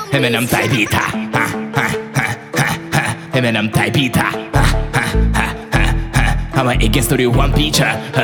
Eminem type beat, Eminem type beat, I'm against everyone picture,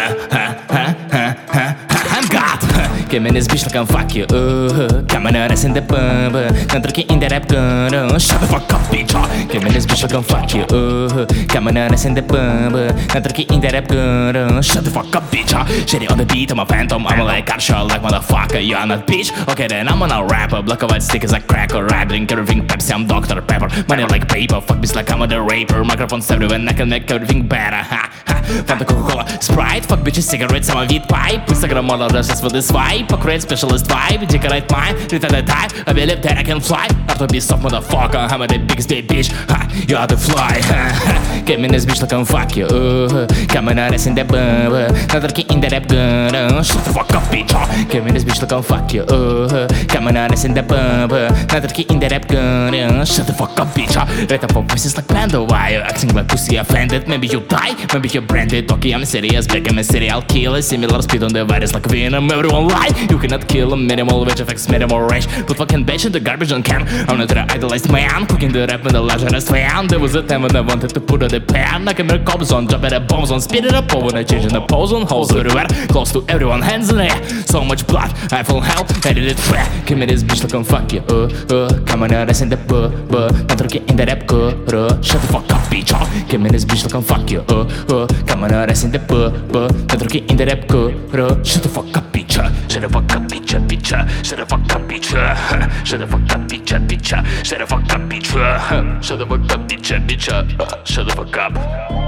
I'm God. Came in this bitch like I'm fuck you, coming out in the bump, not looking in that rap gun, shut the fuck up bitch. Came in this bitch like I'm fuck you, coming out in the bump, not looking in that rap gun, shut the fuck up bitch. Shitty on the beat, I'm a phantom, I'm like car shot like motherfucker, you're not bitch. Okay then I'm gonna rap up, black and white stickers like cracker, rap, drink everything Pepsi, I'm Dr. Pepper, money like paper, fuck bitch like I'm a raper, microphones everywhere, I can make everything better, Fanta Coca-Cola, Sprite, fuck bitches, cigarettes, I'm a weed pipe, Instagram model just for this vibe, a great specialist vibe, decorate mine, retarded type, I believe that I can fly, have to be soft motherfucker, I'm the biggest day bitch, you are the fly, get me in this bitch like I'm fuck you, coming out in that bump, not looking in that rap gun, shut the fuck up bitch, get me in this bitch like I'm fuck you, coming out in that bump, not looking in that rap gun, shut the fuck up bitch, right up on voices like Panda, why you acting like pussy offended, maybe you die, maybe you're branded, okay I'm serious, back I'm a serial killer, similar speed on the virus like Venom, everyone lie, you cannot kill a minimal which affects minimal rage, put fucking bitch in the garbage on can, I'm not an idolized man, cooking the rap in the largest fan, there was a time when I wanted to put on the pan, I can make cops on, jump at the bombs on, speed it up over, I change in the pose on, holes everywhere, close to everyone, hands in the air, so much blood, I feel hell, edit it fair, give me this bitch like I'm fuck you, coming out as in the not looking in the rap shut the fuck up bitch, give me this bitch like I'm fuck you, coming out as in the not looking in the rap shut the fuck up bitch, shut the fuck up bitch, shut the fuck up bitch, shut the fuck up bitch, shut the fuck up bitch, shut the fuck up bitch, shut the fuck up.